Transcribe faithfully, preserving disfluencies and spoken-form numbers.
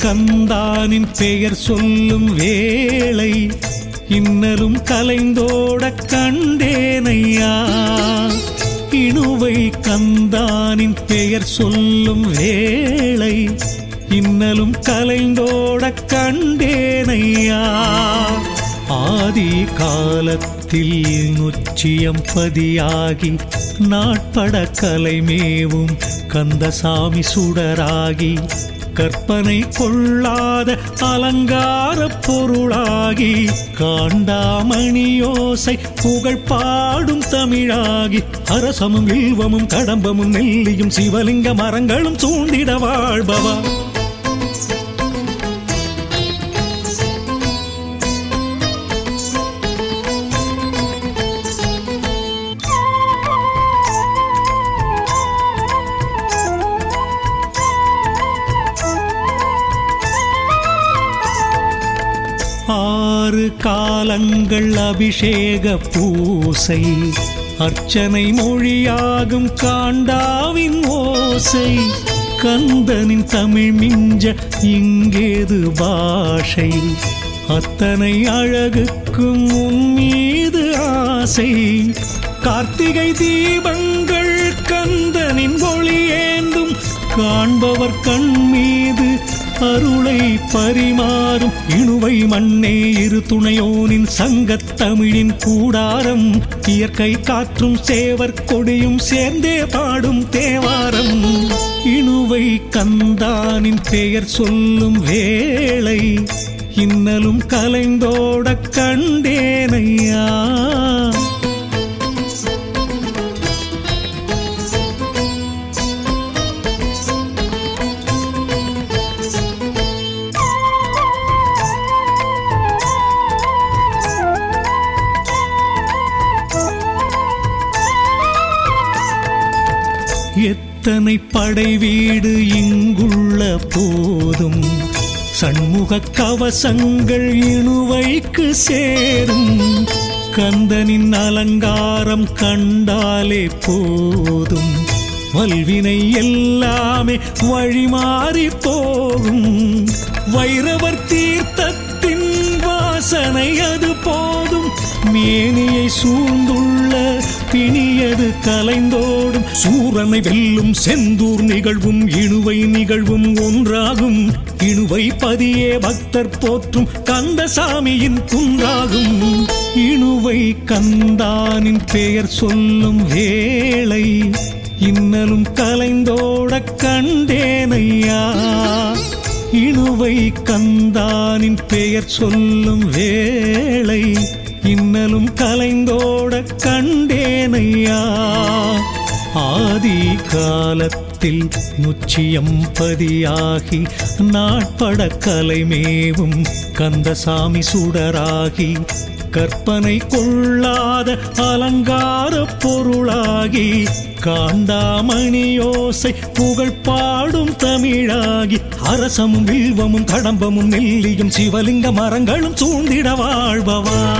கந்தானின் பெயர் சொல்லும் வேளை இன்னலும் கலைந்தோட கண்டேனையா. இணுவை கந்தானின் பெயர் சொல்லும் வேளை இன்னலும் கலைந்தோட கண்டேனையா. ஆதி காலத்தில் நொச்சியம் பதியாகி நாட்பட கலைமேவும் கந்தசாமி சுடராகி கற்பனை கொள்ளாத அலங்கார பொருளாகி காண்டாமணியோசை புகழ் பாடும் தமிழாகி அரசமும் வில்வமும் கடம்பமும் நெல்லியும் சிவலிங்க மரங்களும் சூண்டிட வாழ்பவா. ஆறு காலங்கள் அபிஷேக பூசை அர்ச்சனை மொழியாகும் காண்டாவின் ஓசை கந்தனின் தமிழ் மிஞ்ச இங்கேது பாஷை அத்தனை அழகுக்கும் உன் மீது ஆசை. கார்த்திகை தீபங்கள் கந்தனின் ஒளியேந்தும் காண்பவர் கண் மீது அருளை பரிமாறும் இணுவை மண்ணே இரு துணையோனின் சங்கத் தமிழின் கூடாரம் இயற்கை காற்றும் சேவர் கொடியும் சேர்ந்தே பாடும் தேவாரம். இணுவை கந்தானின் பெயர் சொல்லும் வேளை இன்னலும் கலைந்தோட கண்டேனையா. எத்தனை படை வீடு இங்குள்ள போதும் சண்முக கவசங்கள் இணுவைக்கு சேரும் கந்தனின் அலங்காரம் கண்டாலே போதும் வல்வினை எல்லாமே வழிமாறி போகும். வைரவர் தீர்த்தத்தின் வாசனை அது போதும் மேனியை சூழ்ந்துள்ள பிணியது கலைந்தோடும் சூரனை வெல்லும் செந்தூர் நிகழ்வும் இணுவை நிகழ்வும் ஒன்றாகும். இணுவை பதியே பக்தர் போற்றும் கந்தசாமியின் குன்றாகும். இணுவை கந்தானின் பெயர் சொல்லும் வேளை இன்னலும் கலைந்தோட கண்டேனையா. இணுவை கந்தானின் பெயர் சொல்லும் வேளை இன்னலும் கலைந்தோட கண்டேனையா. ஆதி காலத்தில் நொச்சியம் பதியாகி நாட்பட கலைமேவும் கந்தசாமி சுடராகி கற்பனை கொள்ளாத அலங்கார பொருளாகி காண்டாமணியோசை புகழ் பாடும் தமிழாகி அரசமும் வில்வமும் கடம்பமும் நெல்லியும் சிவலிங்க மரங்களும் சூழ்ந்திட வாழ்பவா.